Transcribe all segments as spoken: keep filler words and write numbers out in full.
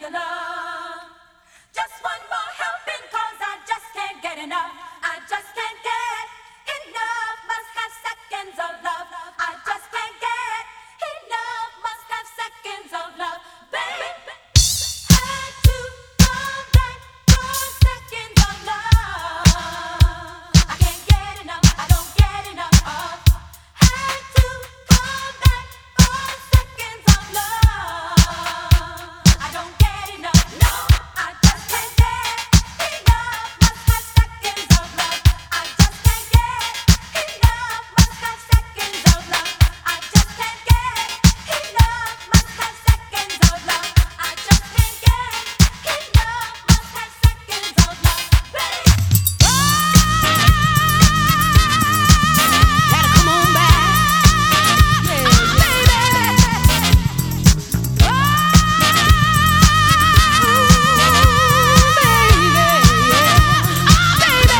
your love. Just one more helping, 'cause I just can't get enough. I just can't get enough. Must have seconds of love. I just can't get enough. Must have seconds of love, baby. Had to come back for seconds of love. I can't get enough. I don't get enough. Had to come back for seconds of love. I don't get enough. No, I just can't get enough. Must have seconds of love. I just can't get enough. Must have seconds of love. I just can't get enough. Must have seconds of love. I just can't get enough. Must have seconds of love, baby. Gotta come on back, yeah, oh, baby. Oh, baby, yeah. Oh, baby.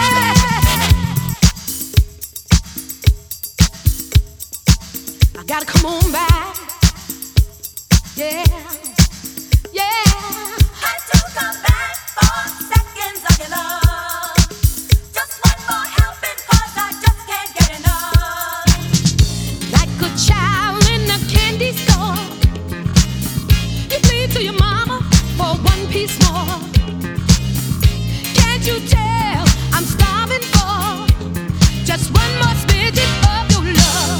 I gotta come on back, yeah, yeah. Had to come back for seconds of your love. Just one more helping, 'cause I just can't get enough. Like a child in a candy store, you plead to your mama for one piece more. Can't you tell I'm starving for just one more smidget of your love?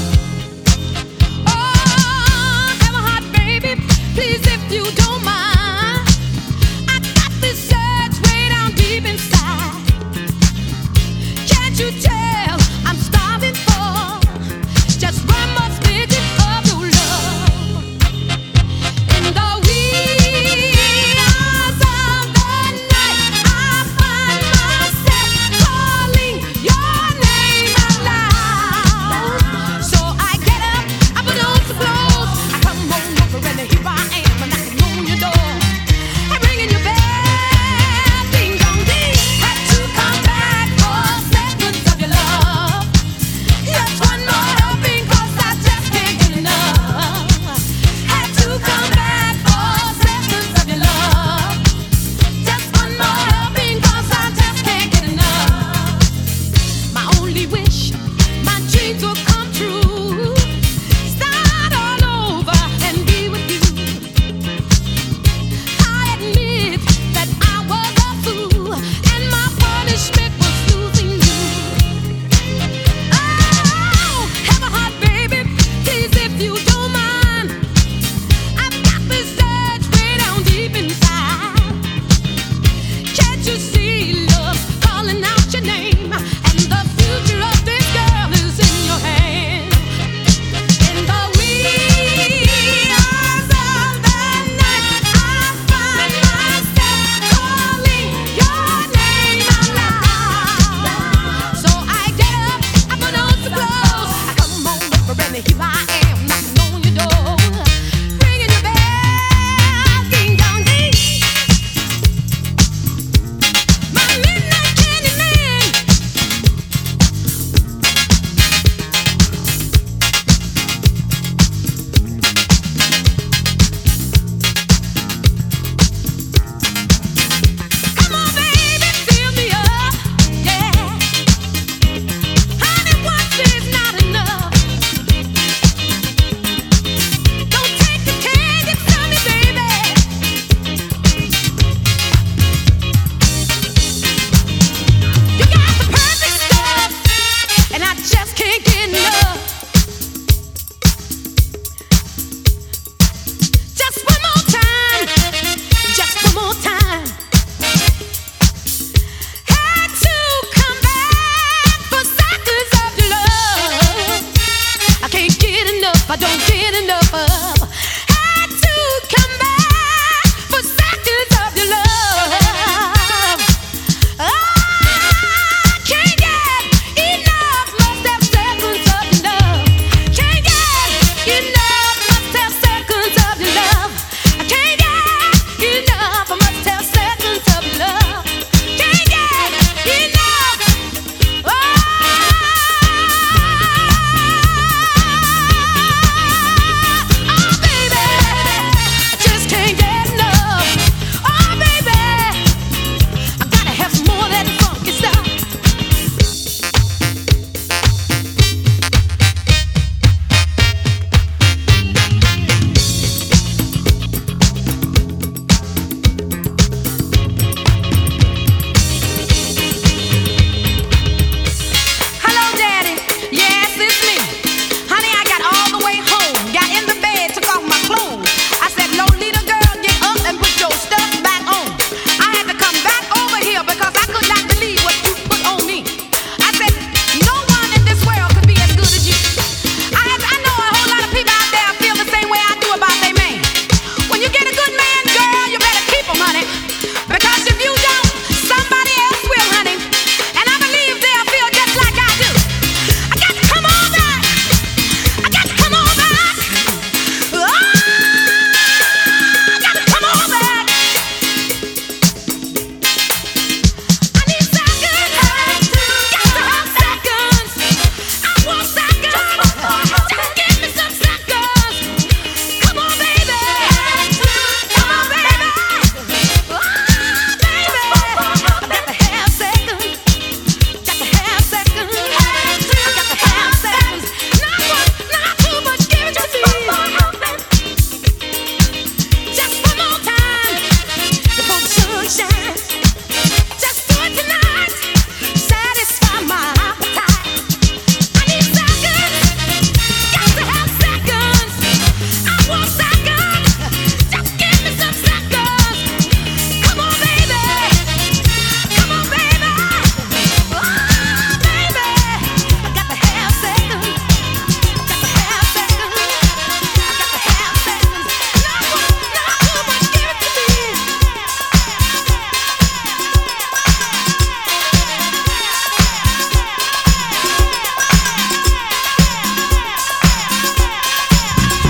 Oh, have a heart, baby, please, if you don't mind. I got this urge way down deep inside. Can't you tell I'm starving for just one more smidget of your love? In the wee hours of the night, I find myself calling your name out loud. So I get up, I put on some clothes, I come on over, and here I am, knocking on your door, and ringing your bell, ding dong ding. Had to come back for seconds of your love. Just one more helping, 'cause I just can't get enough. Had to come back for seconds of your love. Just one more helping, 'cause I just can't get enough. My only wish, my dreams will come true. Start all over and be with you. I admit that I was a fool, and my punishment was losing you. Oh, have a heart, baby, please, if you don't mind. I've got this urge way down deep inside. Can't you see love calling out your name? And the future of this girl is in your hand. In the wee hours of the night, I find myself calling your name out loud. So I get up, I put on some clothes, I come on over, and here I am, knocking on your door, ringing your bell, ding dong ding. My midnight candy man. Come on, baby, fill me up, yeah. Honey, once is not enough. Don't take the candy from me, baby. You got the perfect stuff, and I just can't get enough. Just one more time, just one more time. Had to come back for seconds of your love. I can't get enough, I don't get enough.